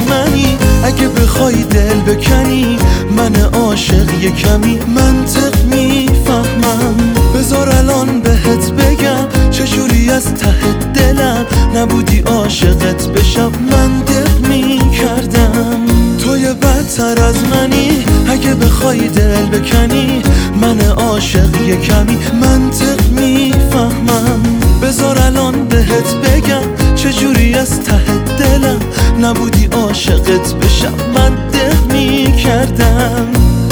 منی، اگه بخوای دل بکنی من عاشق یه کمی منطق میفهمم. بذار الان بهت بگم چجوری از ته دلم نبودی عاشقت بشم منطق میکردم. توی بدتر از منی، اگه بخوای دل بکنی من عاشق یه کمی منطق میفهمم. بذار الان بهت بگم چجوری از ته دلم نبودی عاشقت بشم منطق میکردم.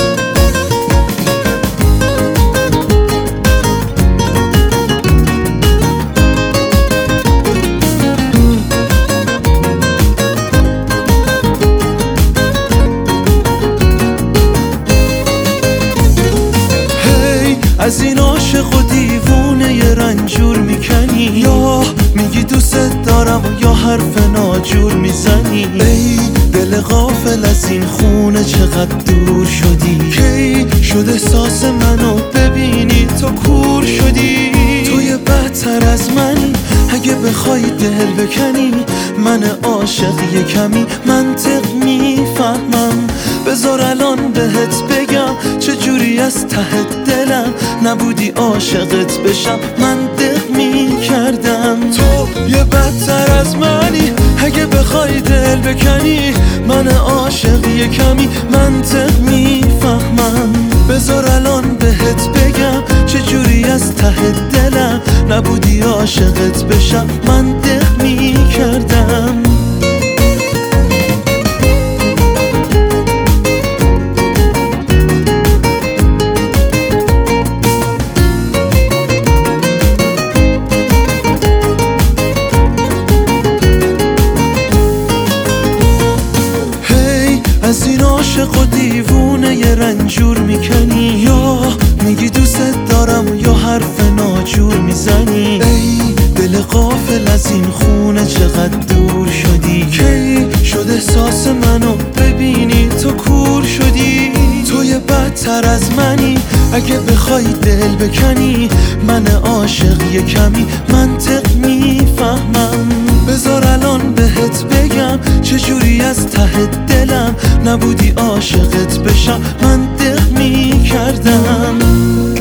از این عاشق و دیوونه یه رنجور میکنی، یا میگی دوست دارم یا حرف ناجور میزنی. ای دل غافل از این خونه چقدر دور شدی، کی شد احساس منو ببینی تو کور شدی. توی بدتر از منی، اگه بخوای دل بکنی من عاشق یه کمی منطق میفهمم. بذار الان بهت بگم چجوری از ته دلم نبودی عاشقت بشم منطق میکردم. تو یه بدتر از منی، اگه بخوای دل بکنی من عاشق یه کمی منطق میفهمم. بذار الان بهت بگم چجوری از ته دلم نبودی عاشقت بشم منطق میکردم. از این عاشق و دیوونه یه رنجور میکنی، یا میگی دوست دارم یا حرف ناجور میزنی. ای دل غافل از این خونه چقدر دور شدی، کی شد احساس منو ببینی تو کور شدی. توی بدتر از منی، اگه بخوای دل بکنی من عاشق یه کمی منطق میفهمم. بذار الان بهت بگم چجوری از ته دلم نبودی عاشقت بشم منطق میکردم.